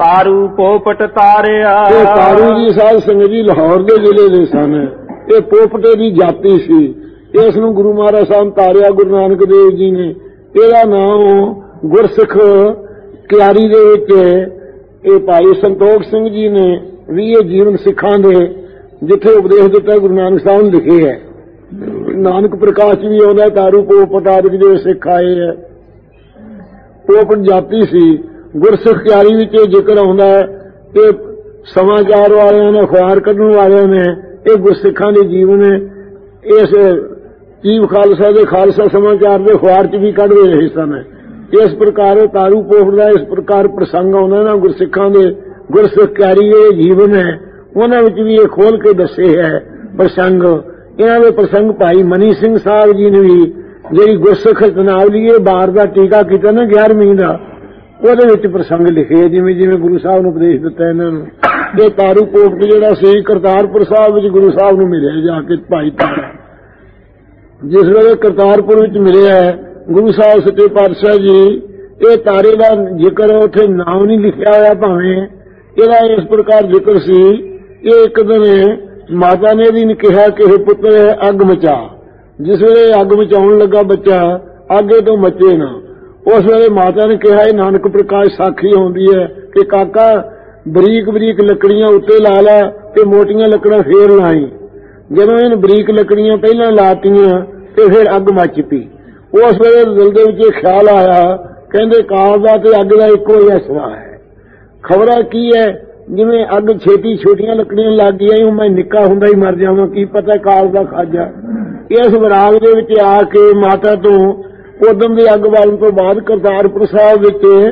तारू पोपट तारिया। तारू जी साध संगत जी लाहौर के जिले के सन। ये पोपटे की जाति सी। इस नूं गुरु महाराज साहब तारिया गुरु नानक देव जी ने। ਇਹਦਾ नाम गुरसिख क्यारी ਦੇ ਵਿੱਚ भाई संतोख सिंह जी ने भी ये जीवन सिखां दे जिथे उपदेश दिता गुरु नानक साहब ने लिखे है। नानक प्रकाश भी आउंदा तारू पोपट आदि जो सिख आए है। पोपट जाति सी। गुरसिख क्यारी विच जिक्र आउंदा है कि समाचार वालियां ने अखबार कढण वालियां ने ये गुरसिखां दे जीवन इस चीफ खालसा के खालसा समाचार के अखबार च भी कढदे रहे सन। इस प्रकार तारू पोपट का इस प्रकार प्रसंग आउंदा ना गुरसिखां दे गुरसिख क्यारी के जीवन है उन्हां विच भी ये खोल के दसे है प्रसंग। इन्हां दे प्रसंग भाई मनी सिंह साहब जी ने भी जिहड़ी गुरसिख रत्नावली बार का टीका कीता ना 11वीं का ਉਹਦੇ ਵਿੱਚ ਪ੍ਰਸੰਗ ਲਿਖੇ ਜਿਵੇਂ ਜਿਵੇਂ ਗੁਰੂ ਸਾਹਿਬ ਨੂੰ ਉਪਦੇਸ਼ ਦਿੱਤਾ ਇਹਨਾਂ ਨੂੰ। ਇਹ ਤਾਰੂ पोपट ਜਿਹੜਾ ਸੀ ਕਰਤਾਰਪੁਰ ਸਾਹਿਬ ਵਿੱਚ ਗੁਰੂ ਸਾਹਿਬ ਨੂੰ ਮਿਲਿਆ ਜਾ ਕੇ ਭਾਈ ਤਾਰਾ। ਜਿਸ ਵੇਲੇ ਕਰਤਾਰਪੁਰ ਵਿੱਚ ਮਿਲਿਆ ਗੁਰੂ ਸਾਹਿਬ ਸੱਚੇ ਪਾਤਸ਼ਾਹ ਜੀ ਇਹ ਤਾਰੇ ਦਾ ਜ਼ਿਕਰ ਉੱਥੇ ਨਾਮ ਨਹੀਂ ਲਿਖਿਆ ਹੋਇਆ ਭਾਵੇਂ ਇਹਦਾ ਇਸ ਪ੍ਰਕਾਰ ਜ਼ਿਕਰ ਸੀ। ਇਹ ਇੱਕ ਦਿਨ ਮਾਤਾ ਨੇ ਵੀ ਕਿਹਾ ਕਿ ਪੁੱਤਰ ਅੱਗ ਮਚਾ। ਜਿਸ ਵੇਲੇ ਅੱਗ ਮਚਾਉਣ ਲੱਗਾ ਬੱਚਾ ਅੱਗੇ ਤੋਂ ਮਚੇ ਨਾ। उस वेले माता ने कहा नानक प्रकाश साखी आउंदी है कि काका बरीक बरीक लकड़ियां उत्ते ला ला ते मोटियां लकड़ां फेर लाई। जदों इन बरीक लकड़ियां पहलां लातियां ते फिर अग मच पई। उस वेले दिल दे विच ख्याल आया कहंदे काल दा ते अग दा इक्को ही असरा है। खबरा की है जिवें अग छेती छोटियां लकड़ियां लग गईयां मैं निक्का हुंदा ही मर जावां की पता काल दा खाजा। इस विराग दे विच आके माता तो उदम की अग बालन तो बाद करतारपुर साहब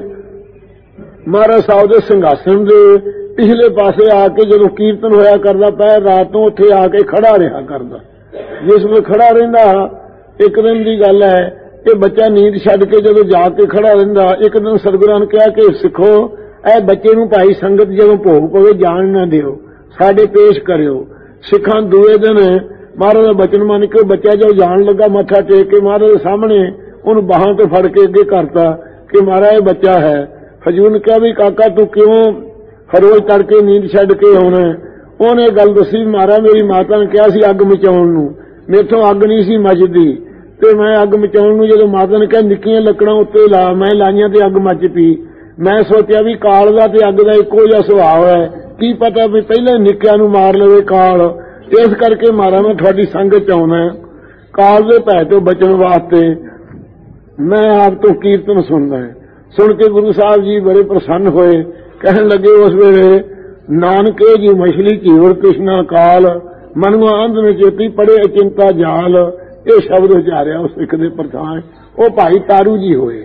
महाराज साहब के संघासन के पिछले पासे आके जो कीर्तन होया करदा पैर रात तो उत्थे आके खड़ा रहा करदा। जिस में खड़ा रहिंदा एक दिन की गल है कि बच्चा नींद छड्ड के जो जाके खड़ा रहिंदा एक दिन सतगुरां ने कहा कि सिखो ए बच्चे नूं भाई संगत जो भोग पवे जान ना दिओ साडे पेश करिओ। सिखां दूए दिन महाराज का बचन मन के बच्चा जो जान लगा मत्था टेक के महाराज के सामने उन्हें बाहों तो फड़ के अगे करता कि महाराज ये बच्चा है। हजूर ने कहा भी काका तू क्यों रोज तड़के नींद छड्ड के आउणा। उन्हें गल दसी महाराज मेरी माता ने कहा सी अग मचाउण नूं मेथों अग नहीं सी मचदी ते मैं अग मचाउण नूं जदों माता ने कहा निक्कियां लकड़ां उत्ते ला मैं लाइयां ते अग मच पई। मैं सोचा भी काल दा ते अग दा इक्को जिहा सुभाव है की पता भी पहले निक्कियां नूं मार लवे काल। इस करके महाराज मैं तुहाडी संगत च आउणा काल दे भै तों बचण वास्ते मैं आप तो कीर्तन सुनना है। सुन के गुरु साहब जी बड़े प्रसन्न होए कहने लगे उस वेले नानके जी मछली चीवर कृष्णा काल मनुआ अंध में चेती पड़े अचिंता जाल। ये शब्द उचारिया उस सिख दे प्रधान वो भाई तारू जी होए।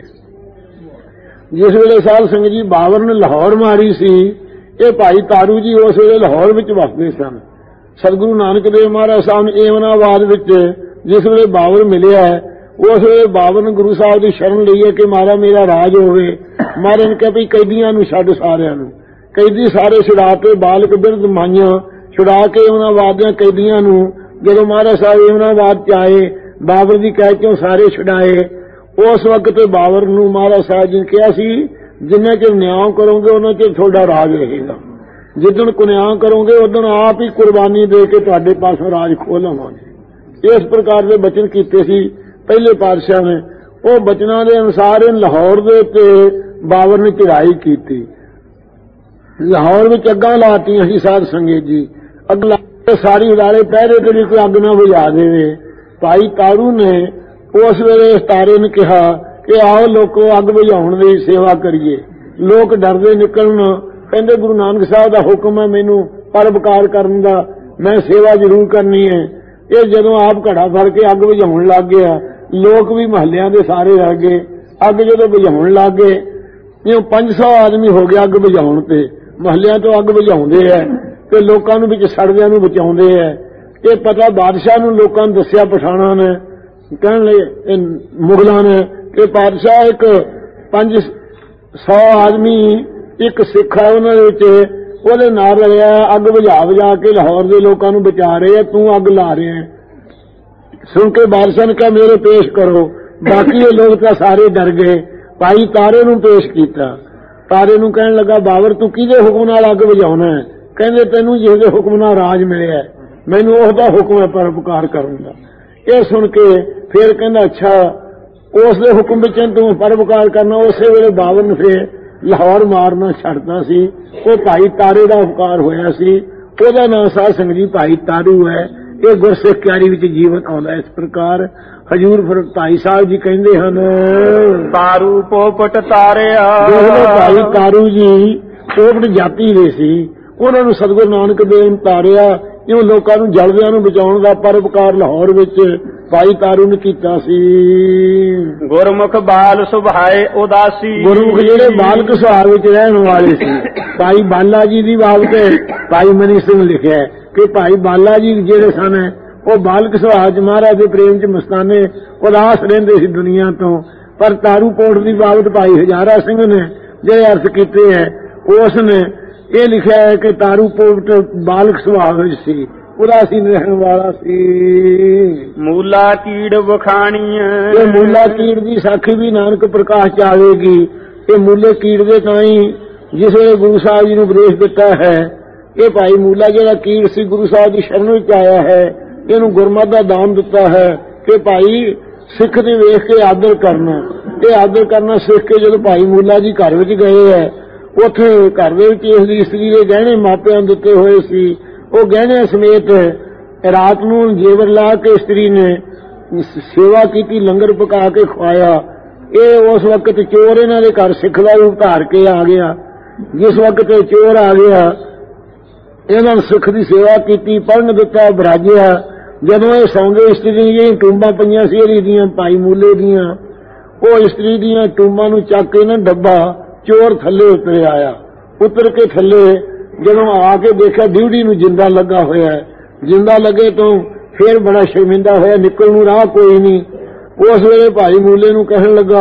जिस वेले साध संगत जी बाबर ने लाहौर मारी सी ये भाई तारू जी उस वेले लाहौर विच वसदे सन। सतगुरु नानक देव महाराज साहब ने एवनाबाद विच जिस वेले बाबर मिलिया उस वे बाबर ने गुरु साहब की शरण ली है कि महाराज मेरा राज होवे। महाराज ने कहा भी कैदियां नूं छड्ड सारियां नूं कैदी सारे छुड़ा के बालक बिरध माइयां छुड़ा के एवनाबाद दे कैदियां नूं जदों महाराज साहब एवनाबाद च आए बाबर की कैद चों सारे छुड़ाए। उस वक्त बाबर नूं महाराज साहब जी ने कहा सी जिन्ना चिर न्याय करोगे उन्ना चिर तुहाडा राज रहेगा। जिदन कुन्याय करोगे उदन आप ही कुर्बानी दे के तुहाडे पासों राज खोह लवांगे। इस प्रकार के बचन कीते सी पहले पातशाह ने। वो बचना के अनुसार इन लाहौर दे ते बाबर ने चढ़ाई की। लाहौर में अग्गां लातियां सी साध संगत जी अग सारी उदारे पहरे के लिए कोई अग ना बुझा देवे। भाई तारू ने उस वेले तारे ने कहा कि आओ लोगों अग बुझाउण दी सेवा करिए। लोग डरदे निकलन कहंदे गुरु नानक साहब का हुक्म है मैनू परोपकार करन दा मैं सेवा जरूर करनी है। ये जदों आप घड़ा फड़ के अग बुझाउण लग गया लोग भी महल्लियां दे सारे रह गए। अग जदों बुझाउण लग गए जो 500 आदमी हो गया अग बुझाउण ते महल्लियां तो अग बुझाउंदे है ते लोकां नूं विच सड़दियां नूं बचाउंदे है। ये पता बादशाह नूं लोकां नूं दस्सिया पठाणा ने कहण लगे मुगलां ने कि बादशाह एक 500 आदमी एक सिख है उन्हां दे विच ਉਹਦੇ ਨਾਲ रलिया अग बुझा बुझा के लाहौर के लोगों को बचा रहे तू अग ला रहे हैं। सुन के बादशाह ने कहा मेरे पेश करो। बाकी ये लोग तो सारे डर गए। भाई तारे नूं पेश किया। ਤਾਰੇ ਨੂੰ ਕਹਿਣ ਲੱਗਾ, ਬਾਬਰ ਤੂੰ ਕਿਹਦੇ ਹੁਕਮ ਨਾਲ ਅੱਗ ਬੁਝਾਉਣਾ ਹੈ? ਕਹਿੰਦੇ ਤੈਨੂੰ ਜਿਹਦੇ ਹੁਕਮ ਨਾਲ ਰਾਜ ਮਿਲਿਆ, ਮੈਨੂੰ ਉਹਦਾ ਹੁਕਮ ਹੈ ਪਰਉਪਕਾਰ ਕਰਨ ਦਾ। ਇਹ ਸੁਣ ਕੇ ਫਿਰ ਕਹਿੰਦਾ, ਅੱਛਾ ਉਸ ਦੇ ਹੁਕਮ ਵਿੱਚ ਤੂੰ ਪਰਉਪਕਾਰ ਕਰਨਾ। ਉਸੇ ਵੇਲੇ ਬਾਬਰ ਨੇ ਫਿਰ ਲਾਹੌਰ ਮਾਰਨਾ ਛੱਡਦਾ ਸੀ। ਉਹ ਭਾਈ ਤਾਰੇ ਦਾ ਉਪਕਾਰ ਹੋਇਆ ਸੀ। ਉਹਦਾ ਨਾਮ ਸਾਧ ਸੰਗਤ ਜੀ ਭਾਈ ਤਾਰੂ ਹੈ। ਇਹ ਗੁਰਸਿੱਖ ਕਿਆਰੀ ਵਿੱਚ ਜੀਵਨ ਆਉਂਦਾ। ਇਸ ਪ੍ਰਕਾਰ ਹਜੂਰ ਭਾਈ ਸਾਹਿਬ ਜੀ ਕਹਿੰਦੇ ਹਨ, ਤਾਰੂ ਪੋਪਟ ਤਾਰਿਆ। ਭਾਈ ਤਾਰੂ ਜੀ ਪੋਪਟ ਜਾਤੀ ਦੇ ਸੀ। ਉਹਨਾਂ ਨੂੰ ਸਤਿਗੁਰੂ ਨਾਨਕ ਦੇਵ ਨੇ ਤਾਰਿਆ। ਇਉਂ ਲੋਕਾਂ ਨੂੰ ਜਲਦਿਆਂ ਨੂੰ ਬਚਾਉਣ ਦਾ ਪਰਉਪਕਾਰ ਲਾਹੌਰ ਵਿੱਚ ਭਾਈ ਤਾਰੂ ਨੇ ਕੀਤਾ ਸੀ। ਗੁਰਮੁਖ ਬਾਲ ਸੁਭਾਏ ਉਦਾਸੀ। ਗੁਰਮੁਖ ਜਿਹੜੇ ਬਾਲਕ ਸੁਭਾਅ ਵਿੱਚ ਰਹਿਣ ਵਾਲੇ ਸੀ। ਭਾਈ ਬਾਲਾ ਜੀ ਦੀ ਬਾਬਤ ਭਾਈ ਮਨੀ ਸਿੰਘ ਲਿਖਿਆ ਕਿ ਭਾਈ ਬਾਲਾ ਜੀ ਜਿਹੜੇ ਸਨ ਉਹ ਬਾਲਕ ਸੁਭਾਅ ਚ ਮਹਾਰਾਜ ਦੇ ਪ੍ਰੇਮ ਚ ਮਸਤਾਨੇ ਉਦਾਸ ਰਹਿੰਦੇ ਸੀ ਦੁਨੀਆ ਤੋਂ। ਪਰ ਤਾਰੂ ਪੋਟ ਦੀ ਬਾਬਤ ਭਾਈ ਹਜ਼ਾਰਾ ਸਿੰਘ ਨੇ ਜਿਹੜੇ ਅਰਥ ਕੀਤੇ ਹੈ, ਉਸ ਨੇ ਇਹ ਲਿਖਿਆ ਹੈ ਕਿ ਤਾਰੂ ਪੋਟ ਬਾਲਕ ਸੁਭਾਅ ਵਿੱਚ ਸੀ, ਉਦਾਸੀਨ ਰਹਿਣ ਵਾਲਾ ਸੀ। ਮੂਲਾ ਕੀੜ ਵਖਾਣੀ। ਇਹ ਮੂਲਾ ਕੀੜ ਦੀ ਸਾਖੀ ਵੀ ਨਾਨਕ ਪ੍ਰਕਾਸ਼ ਚ ਆਵੇਗੀ। ਇਹ ਮੂਲੇ ਕੀੜ ਦੇ ਤਾਂ ਹੀ ਜਿਸ ਵੇਲੇ ਗੁਰੂ ਸਾਹਿਬ ਜੀ ਨੂੰ ਉਪਦੇਸ਼ ਦਿੱਤਾ ਹੈ। ਇਹ ਭਾਈ ਮੂਲਾ ਜਿਹੜਾ ਕੀੜ ਸੀ ਗੁਰੂ ਸਾਹਿਬ ਦੀ ਸ਼ਰਨ ਵਿੱਚ ਆਇਆ ਹੈ। ਇਹਨੂੰ ਗੁਰਮਤਿ ਦਾ ਦਾਨ ਦਿੱਤਾ ਹੈ ਕਿ ਭਾਈ ਸਿੱਖ ਦੇ ਵੇਖ ਕੇ ਆਦਰ ਕਰਨਾ। ਇਹ ਆਦਰ ਕਰਨਾ ਸਿੱਖ ਕੇ ਜਦੋਂ ਭਾਈ ਮੂਲਾ ਜੀ ਘਰ ਵਿੱਚ ਗਏ ਹੈ, ਉੱਥੇ ਘਰ ਦੇ ਵਿੱਚ ਇਸ ਦੀ ਇਸਤਰੀ ਦੇ ਗਹਿਣੇ ਮਾਪਿਆਂ ਨੂੰ ਦਿੱਤੇ ਹੋਏ ਸੀ। ਉਹ ਗਹਿਣਿਆਂ ਸਮੇਤ ਰਾਤ ਨੂੰ ਜੇਵਰ ਲਾ ਕੇ ਇਸਤਰੀ ਨੇ ਸੇਵਾ ਕੀਤੀ, ਲੰਗਰ ਪਕਾ ਕੇ ਖਵਾਇਆ। ਇਹ ਉਸ ਵਕਤ ਚੋਰ ਇਹਨਾਂ ਦੇ ਘਰ ਸਿੱਖ ਦਾ ਰੂਪ ਧਾਰ ਕੇ ਆ ਗਿਆ। ਜਿਸ ਵਕਤ ਚੋਰ ਆ ਗਿਆ, ਇਹਨਾਂ ਨੇ ਸਿੱਖ ਦੀ ਸੇਵਾ ਕੀਤੀ, ਪੜ੍ਹਨ ਦਿੱਤਾ, ਬਰਾਜਿਆ। ਜਦੋਂ ਇਹ ਸੌਂਦੇ, ਇਸਤਰੀ ਦੀਆਂ ਟੂੰਬਾਂ ਪਈਆਂ ਸੀ ਇਹਦੀ ਦੀਆਂ ਭਾਈ ਮੂਲੇ ਦੀਆਂ। ਉਹ ਇਸਤਰੀ ਦੀਆਂ ਟੂੰਬਾਂ ਨੂੰ ਚੱਕ ਕੇ ਨਾ ਡੱਬਾ ਚੋਰ ਥੱਲੇ ਉਤਰ ਆਇਆ। ਉਤਰ ਕੇ ਥੱਲੇ ਜਦੋਂ ਆ ਕੇ ਦੇਖਿਆ ਡਿਊਟੀ ਨੂੰ ਜਿੰਦਾ ਲੱਗਾ ਹੋਇਆ ਹੈ। ਜਿੰਦਾ ਲੱਗੇ ਤੋਂ ਫਿਰ ਬੜਾ ਸ਼ਰਮਿੰਦਾ ਹੋਇਆ, ਨਿਕਲ ਨੂੰ ਰਾਹ ਕੋਈ ਨਹੀਂ। ਉਸ ਵੇਲੇ ਭਾਈ ਮੂਲੇ ਨੂੰ ਕਹਿਣ ਲੱਗਾ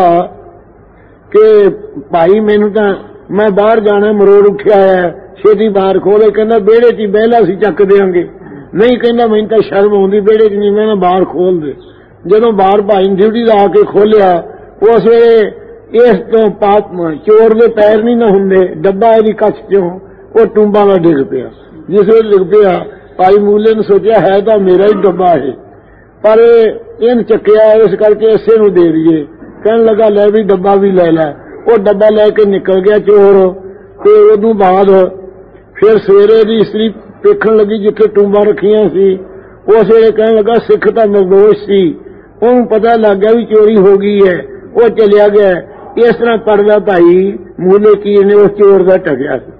ਕਿ ਭਾਈ ਮੈਨੂੰ ਤਾਂ ਮੈਂ ਬਾਹਰ ਜਾਣਾ, ਮਰੋੜ ਉੱਠਿਆ ਹੈ, ਛੇਤੀ ਬਾਹਰ ਖੋਲੇ। ਕਹਿੰਦਾ ਵਿਹੜੇ 'ਚ ਹੀ ਬਹਿਲਾ ਸੀ, ਚੱਕ ਦੇਾਂਗੇ। ਨਹੀਂ, ਕਹਿੰਦਾ ਮੈਨੂੰ ਤਾਂ ਸ਼ਰਮ ਆਉਂਦੀ, ਵਿਹੜੇ 'ਚ ਨਹੀਂ, ਮੈਂ ਬਾਹਰ ਖੋਲ ਦੇ। ਜਦੋਂ ਬਾਹਰ ਭਾਈ ਨੇ ਡਿਊਟੀ ਦਾ ਆ ਕੇ ਖੋਲਿਆ, ਉਸ ਵੇਲੇ ਇਸ ਤੋਂ ਚੋਰ ਦੇ ਪੈਰ ਨਹੀਂ ਨਾ ਹੁੰਦੇ, ਡੱਬਾ ਇਹਦੀ ਕੱਛ ਚੋਂ ਉਹ ਟੂੰਬਾਂ ਦਾ ਡਿੱਗ ਪਿਆ। ਜਿਸ ਵੇਲੇ ਡਿੱਗ ਪਿਆ, ਭਾਈ ਮੂਲੇ ਨੇ ਸੋਚਿਆ ਹੈ ਤਾਂ ਮੇਰਾ ਹੀ ਡੱਬਾ ਹੈ, ਪਰ ਇਹਨ ਚੱਕਿਆ, ਇਸ ਕਰਕੇ ਇਸੇ ਨੂੰ ਦੇ ਦਈਏ। ਕਹਿਣ ਲੱਗਾ ਲੈ ਵੀ ਡੱਬਾ ਵੀ ਲੈ ਲੈ। ਉਹ ਡੱਬਾ ਲੈ ਕੇ ਨਿਕਲ ਗਿਆ ਚੋਰ। ਤੇ ਉਦੋਂ ਬਾਅਦ ਫਿਰ ਸਵੇਰੇ ਦੀ ਇਸਤਰੀ ਵੇਖਣ ਲੱਗੀ ਜਿੱਥੇ ਟੂੰਬਾਂ ਰੱਖੀਆਂ ਸੀ। ਉਸ ਵੇਲੇ ਕਹਿਣ ਲੱਗਾ ਸਿੱਖ ਤਾਂ ਨਿਰਦੋਸ਼ ਸੀ, ਉਹਨੂੰ ਪਤਾ ਲੱਗ ਗਿਆ ਵੀ ਚੋਰੀ ਹੋ ਗਈ ਹੈ, ਉਹ ਚਲਿਆ ਗਿਆ। ਇਸ ਤਰ੍ਹਾਂ ਪੜਦਾ ਭਾਈ ਮੂਲੇ ਕੀਰ ਨੇ ਉਸ ਚੋਰ ਦਾ ਢਕਿਆ ਸੀ।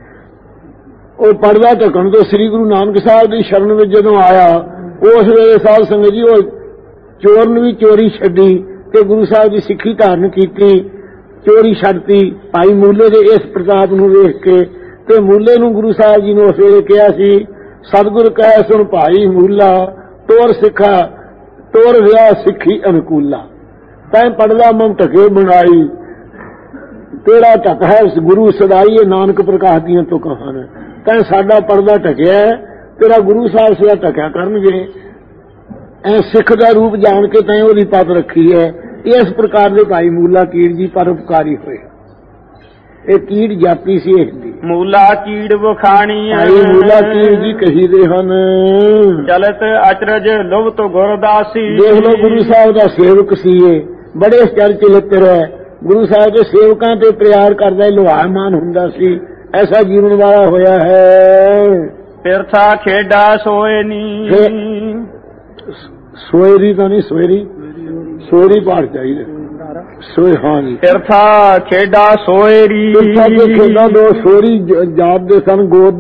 ਉਹ ਪੜਦਾ ਢਕਣ ਤੋਂ ਸ੍ਰੀ ਗੁਰੂ ਨਾਨਕ ਸਾਹਿਬ ਦੀ ਸ਼ਰਨ ਵਿੱਚ ਜਦੋਂ ਆਇਆ, ਉਸ ਵੇਲੇ ਸਾਧ ਸੰਗਤ ਜੀ ਉਹ ਚੋਰ ਨੇ ਵੀ ਚੋਰੀ ਛੱਡੀ ਤੇ ਗੁਰੂ ਸਾਹਿਬ ਦੀ ਸਿੱਖੀ ਧਾਰਨ ਕੀਤੀ, ਚੋਰੀ ਛੱਡਤੀ। ਭਾਈ ਮੂਲੇ ਦੇ ਇਸ ਪ੍ਰਤਾਪ ਨੂੰ ਵੇਖ ਕੇ ਤੇ ਮੂਲੇ ਨੂੰ ਗੁਰੂ ਸਾਹਿਬ ਜੀ ਨੇ ਉਸ ਵੇਲੇ ਕਿਹਾ ਸੀ, ਸਤਿਗੁਰ ਕਹੈ ਸੁਣ ਭਾਈ ਮੂਲਾ, ਤੋਰ ਸਿੱਖਾ ਤੋਰ ਵਿਆਹ ਸਿੱਖੀ ਅਨੁਕੂਲਾ। ਤੈਂ ਪੜਦਾ ਮਮ ਢਕੇ ਬਣਾਈ, ਤੇਰਾ ਢਕ ਹੈ ਗੁਰੂ ਸਦਾਈ। ਨਾਨਕ ਪ੍ਰਕਾਸ਼ ਦੀਆਂ ਤੁਕਾਂ ਹਨ। ਤੈਂ ਸਾਡਾ ਪੜਦਾ ਢਕਿਆ, ਤੇਰਾ ਗੁਰੂ ਸਾਹਿਬ ਸਦਾ ਢਕਿਆ ਕਰਨਗੇ। ਐ ਸਿੱਖ ਦਾ ਰੂਪ ਜਾਣ ਕੇ ਤੈਂ ਉਹਦੀ ਪੱਤ ਰੱਖੀ ਹੈ। ਇਸ ਪ੍ਰਕਾਰ ਦੇ ਭਾਈ ਮੂਲਾ ਕੀੜ ਜੀ ਪਰਉਪਕਾਰੀ ਹੋਏ। ਇਹ ਕੀੜ ਜਾਤੀ ਸੀ ਇਸ ਦੀ। ਮੂਲਾ ਕੀੜ ਵਖਾਣੀ। ਭਾਈ ਮੂਲਾ ਕੀੜ ਜੀ ਕਹੀਦੇ ਹਨ, ਚਲਤ ਅਚਰਜ ਲੁਭਤ ਗੁਰਦਾਸੀ। ਦੇਖ ਲੋ ਗੁਰੂ ਸਾਹਿਬ ਦਾ ਸੇਵਕ ਸੀ ਇਹ, ਬੜੇ ਚਰਚ ਲਿੱਤਰ ਹੈ। ਗੁਰੂ ਸਾਹਿਬ ਦੇ ਸੇਵਕਾਂ ਤੇ ਪਿਆਰ ਕਰਦਾ, ਲੋਹਾਮਾਨ ਹੁੰਦਾ ਸੀ। ਐਸਾ ਜੀਵਨ ਵਾਲਾ ਹੋਇਆ ਹੈ। ਤਿਰਥਾ ਖੇਡਾ ਸੋਏ ਨੀ। ਸੋਏਰੀ ਤਾਂ ਨਹੀਂ, ਸੋਏਰੀ ਪਾਠ ਚਾਹੀਦਾ। ਸੋਏ ਹਾਂ ਜੀ। ਤਿਰਥਾ ਖੇਡਾ ਸੋਏਰੀ। ਖੇਡਾਂ ਦੋ ਸੋਰੀ ਜਾਪਦੇ ਸਨ ਗੋਦ।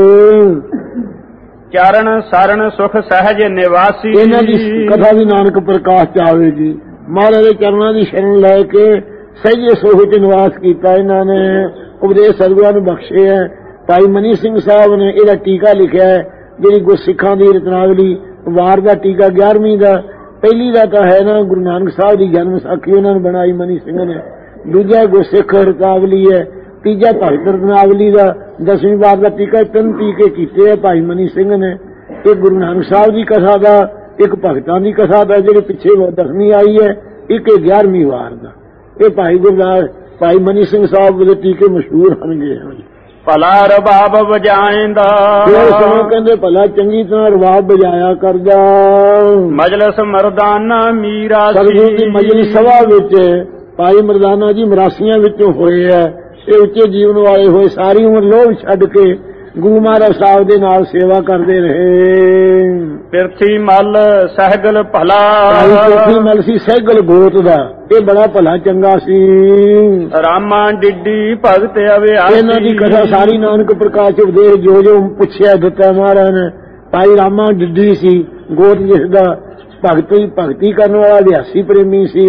ਚਰਨ ਸਰਨ ਸੁਖ ਸਹਿਜ ਨਿਵਾਸੀ। ਇਹਨਾਂ ਦੀ ਕਥਾ ਵੀ ਨਾਨਕ ਪ੍ਰਕਾਸ਼ ਚ ਆਵੇਗੀ। ਮਹਾਰਾਜ ਦੇ ਚਰਨਾਂ ਦੀ ਸ਼ਰਨ ਲੈ ਕੇ ਸਹਿਜੇ ਸੁਖ ਚ ਨਿਵਾਸ ਕੀਤਾ। ਇਹਨਾਂ ਨੇ ਉਪਦੇਸ਼ ਸਤਿਗੁਰਾਂ ਨੂੰ ਬਖਸ਼ੇ ਹੈ। ਭਾਈ ਮਨੀ ਸਿੰਘ ਸਾਹਿਬ ਨੇ ਇਹਦਾ ਟੀਕਾ ਲਿਖਿਆ ਹੈ, ਜਿਹੜੀ ਗੁਰਸਿੱਖਾਂ ਦੀ ਰਤਨਾਵਲੀ ਵਾਰ ਦਾ ਟੀਕਾ 11ਵੀਂ ਦਾ। ਪਹਿਲੀ ਦਾ ਤਾਂ ਹੈ ਨਾ ਗੁਰੂ ਨਾਨਕ ਸਾਹਿਬ ਦੀ ਜਨਮ ਸਾਖੀ ਉਹਨਾਂ ਨੇ ਬਣਾਈ ਮਨੀ ਸਿੰਘ ਨੇ। ਦੂਜਾ ਗੁਰਸਿੱਖ ਰਤਨਾਵਲੀ ਹੈ। ਤੀਜਾ ਭਗਤ ਰਤਨਾਵਲੀ ਦਾ 10ਵੀਂ ਵਾਰ ਦਾ ਟੀਕਾ। 3 ਟੀਕੇ ਕੀਤੇ ਹੈ ਭਾਈ ਮਨੀ ਸਿੰਘ ਨੇ। ਇੱਕ ਗੁਰੂ ਨਾਨਕ ਸਾਹਿਬ ਦੀ ਕਥਾ ਦਾ, ਇੱਕ ਭਗਤਾਂ ਦੀ ਕਥਾ ਦਾ ਜਿਹੜੀ ਪਿੱਛੇ 10ਵੀਂ ਆਈ ਹੈ, ਇੱਕ 11ਵੀਂ ਵਾਰ ਦਾ। ਇਹ ਭਾਈ ਗੁਰਦਾਸ ਭਾਈ ਮਨੀ ਸਿੰਘ ਸਾਹਿਬ ਦੇ ਟੀਕੇ ਮਸ਼ਹੂਰ ਹਨਗੇ। ਭਲਾ ਰਬਾਬ ਵਜਾਏਂਦਾ, ਫਿਰ ਸੁਣੋ ਕਹਿੰਦੇ ਭਲਾ ਚੰਗੀ ਤਰ੍ਹਾਂ ਰਬਾਬ ਵਜਾਇਆ ਕਰਦਾ। ਮਜਲਸ ਮਰਦਾਨਾ ਮੀਰਾ ਸਤਿਗੁਰੂ ਦੀ ਮਜਲਿਸ ਸਭਾ ਵਿੱਚ ਭਾਈ ਮਰਦਾਨਾ ਜੀ ਮਰਾਸੀਆਂ ਵਿੱਚੋਂ ਹੋਏ ਹੈ। ਇਹ ਉੱਚੇ ਜੀਵਨ ਵਾਲੇ ਹੋਏ, ਸਾਰੀ ਉਮਰ ਲੋਭ ਛੱਡ ਕੇ ਗੁਰੂ ਮਹਾਰਾਜ ਸਾਹਿਬ ਦੇ ਨਾਲ ਸੇਵਾ ਕਰਦੇ ਰਹੇ। ਪਿਰਥੀ ਮਲ ਸਹਿਗਲ ਭਲਾ, ਪਿਰਥੀ ਮਲ ਸੀ ਸਹਿਗਲ ਗੋਤ ਦਾ, ਇਹ ਬੜਾ ਭਲਾ ਚੰਗਾ ਸੀ। ਰਾਮਾ ਡਿੱਡੀ ਭਗਤ ਅਵਿਆਸੀ, ਇਹਨਾਂ ਦੀ ਕਥਾ ਸਾਰੀ ਨਾਨਕ ਪ੍ਰਕਾਸ਼ ਉਪਦੇਸ਼ ਜੋ ਜੋ ਪੁੱਛਿਆ ਦਿੱਤਾ ਮਹਾਰਾਜ ਨੇ। ਭਾਈ ਰਾਮਾ ਡਿੱਡੀ ਸੀ ਗੋਤ, ਜਿਸ ਦਾ ਭਗਤੀ ਕਰਨ ਵਾਲਾ ਅਭਿਆਸੀ ਪ੍ਰੇਮੀ ਸੀ।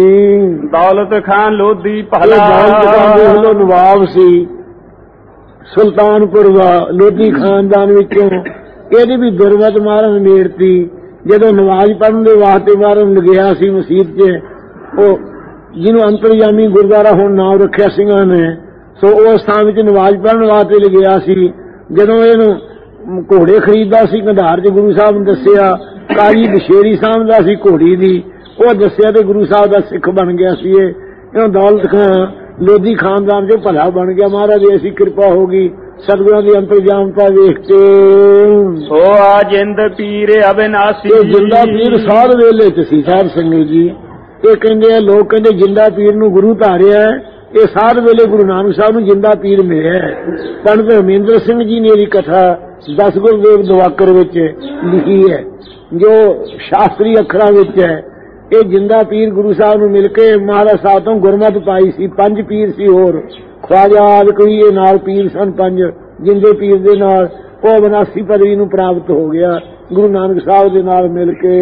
ਦੌਲਤ ਖਾਨ ਲੋਧੀ ਭਲਾ, ਦੌਲਤ ਨਵਾਬ ਸੀ ਸੁਲਤਾਨਪੁਰ ਦਾ, ਲੋਧੀ ਖਾਨਦਾਨ ਵਿੱਚੋਂ। ਇਹਦੀ ਵੀ ਦੁਰਮਤ ਮਹਾਰਾਜ ਮੇੜਤੀ। ਜਦੋਂ ਨਮਾਜ਼ ਪੜ੍ਹਨ ਦੇ ਵਾਸਤੇ ਮਹਾਰਾਜ ਲੱਗਿਆ ਸੀ ਮਸੀਤ 'ਚ, ਉਹ ਜਿਹਨੂੰ ਅੰਤਰਜਾਮੀ ਗੁਰਦੁਆਰਾ ਹੁਣ ਨਾਮ ਰੱਖਿਆ ਸਿੰਘਾਂ ਨੇ, ਸੋ ਉਸ ਥਾਂ ਵਿੱਚ ਨਮਾਜ਼ ਪੜ੍ਹਨ ਵਾਸਤੇ ਲੱਗਿਆ ਸੀ। ਜਦੋਂ ਇਹਨੂੰ ਘੋੜੇ ਖਰੀਦਦਾ ਸੀ ਕੰਧਾਰ 'ਚ, ਗੁਰੂ ਸਾਹਿਬ ਨੇ ਦੱਸਿਆ ਕਾਜੀ ਬਸ਼ੇਰੀ ਸਾਂਭਦਾ ਸੀ ਘੋੜੀ ਦੀ, ਉਹ ਦੱਸਿਆ ਤੇ ਗੁਰੂ ਸਾਹਿਬ ਦਾ ਸਿੱਖ ਬਣ ਗਿਆ ਸੀ। ਇਹਨੂੰ ਦੌਲਤ ਖਾਨ ਲੋਧੀ ਖਾਨਦਾਨ ਚੋਂ ਭਲਾ ਬਣ ਗਿਆ। ਮਹਾਰਾਜ ਦੀ ਐਸੀ ਕਿਰਪਾ ਹੋ ਗਈ ਸਤਿਗੁਰਾਂ ਦੀ ਅੰਤਰਜਾਮਤਾ ਵੇਖ ਕੇ। ਸੋ ਆ ਜਿੰਦ ਪੀਰ ਅਬਿਨਾਸੀ, ਜਿੰਦਾ ਪੀਰ ਸਾਧ ਵੇਲੇ 'ਚ ਸੀ ਸਾਧ ਸੰਗਤ ਜੀ। ਇਹ ਕਹਿੰਦੇ ਆ ਲੋਕ, ਕਹਿੰਦੇ ਜਿੰਦਾ ਪੀਰ ਨੂੰ ਗੁਰੂ ਧਾਰਿਆ, ਇਹ ਸਾਧ ਵੇਲੇ ਗੁਰੂ ਨਾਨਕ ਸਾਹਿਬ ਨੂੰ ਜਿੰਦਾ ਪੀਰ ਮਿਲਿਆ। ਪੰਡਤ ਹਰਮਿੰਦਰ ਸਿੰਘ ਜੀ ਨੇ ਇਹਦੀ ਕਥਾ 10 ਗੁਰਦੇਵ ਦਵਾਕਰ ਵਿੱਚ ਲਿਖੀ ਹੈ, ਜੋ ਸ਼ਾਸਤਰੀ ਅੱਖਰਾਂ ਵਿੱਚ ਹੈ। ਇਹ ਜਿੰਦਾ ਪੀਰ ਗੁਰੂ ਸਾਹਿਬ ਨੂੰ ਮਿਲ ਕੇ ਮਹਾਰਾਜ ਸਾਹਿਬ ਤੋਂ ਗੁਰਮਤਿ ਪਾਈ ਸੀ। 5 ਪੀਰ ਸੀ, ਹੋਰ ਖਵਾਜਾ ਕੋਈ ਇਹ ਨਾਲ ਪੀਰ ਸਨ 5। ਜਿੰਦੇ ਪੀਰ ਦੇ ਨਾਲ ਉਹ ਅਬਿਨਾਸੀ ਪਦਵੀ ਨੂੰ ਪ੍ਰਾਪਤ ਹੋ ਗਿਆ ਗੁਰੂ ਨਾਨਕ ਸਾਹਿਬ ਦੇ ਨਾਲ ਮਿਲ ਕੇ।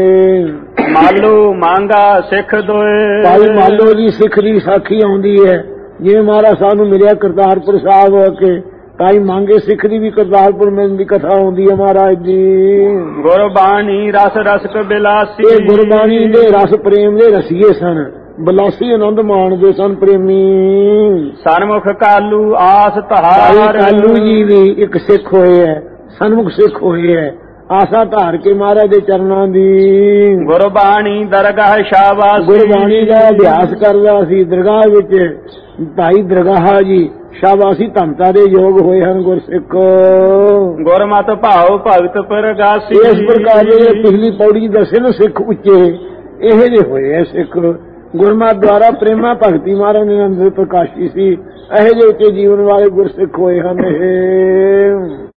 ਮਾਲੋ ਮੰਗਾ ਸਿੱਖ ਦੋਏ, ਭਾਈ ਮਾਲੋ ਜੀ ਸਿੱਖ ਦੀ ਸਾਖੀ ਆਉਂਦੀ ਹੈ, ਜਿਵੇਂ ਮਹਾਰਾਜ ਸਾਹਿਬ ਨੂੰ ਮਿਲਿਆ ਕਰਤਾਰਪੁਰ ਸਾਹਿਬ ਹੋ ਕੇ। ਭਾਈ ਮੰਗੇ ਸਿੱਖ ਦੀ ਵੀ ਕਰਤਾਰਪੁਰ ਮਿਲਣ ਦੀ ਕਥਾ ਆਉਂਦੀ ਹੈ ਮਹਾਰਾਜ ਦੀ। ਗੁਰਬਾਣੀ ਰਸ ਰਸਕ ਬਿਲਾਸੀ, ਇਹ ਗੁਰਬਾਣੀ ਦੇ ਰਸ ਪ੍ਰੇਮ ਦੇ ਰਸੀਏ ਸਨ, ਬਿਲਾਸੀ ਆਨੰਦ ਮਾਣਦੇ ਸਨ ਪ੍ਰੇਮੀ। ਸਨਮੁਖ ਕਾਲੂ ਆਸ ਧਾਰ, ਕਾਲੂ ਜੀ ਵੀ ਇੱਕ ਸਿੱਖ ਹੋਏ ਹੈ, ਸਨਮੁਖ ਸਿੱਖ ਹੋਏ ਹੈ, ਆਸਾ ਧਾਰ ਕੇ ਮਹਾਰਾਜ ਦੇ ਚਰਨਾਂ ਦੀ। ਗੁਰਬਾਣੀ ਦਰਗਾਹ ਸ਼ਾਬਾਸ਼, ਗੁਰਬਾਣੀ ਦਾ ਅਭਿਆਸ ਕਰਦਾ ਸੀ ਦਰਗਾਹ ਵਿੱਚ। ਭਾਈ ਦਰਗਾਹ ਜੀ ਸ਼ਾਬਾਸ਼ੀ ਧਮਤਾ ਦੇ ਯੋਗ ਹੋਏ ਹਨ ਗੁਰਸਿੱਖ। ਗੁਰਮਤਿ ਭਾਉ ਭਗਤ ਪ੍ਰਗਾਸੀ, ਇਸ ਪ੍ਰਕਾਰ ਦੇ ਪਿਛਲੀ ਪੌੜੀ ਦੱਸੇ ਨਾ ਸਿੱਖ ਉੱਚੇ ਇਹ ਜਿਹੇ ਹੋਏ ਹੈ ਸਿੱਖ। ਗੁਰਮਤਿ ਦੁਆਰਾ ਪ੍ਰੇਮਾ ਭਗਤੀ ਮਹਾਰਾਜ ਨੇ ਅੰਦਰ ਪ੍ਰਕਾਸ਼ੀ ਸੀ। ਇਹੋ ਜਿਹੇ ਉੱਚੇ ਜੀਵਨ ਵਾਲੇ ਗੁਰਸਿੱਖ ਹੋਏ ਹਨ ਇਹ।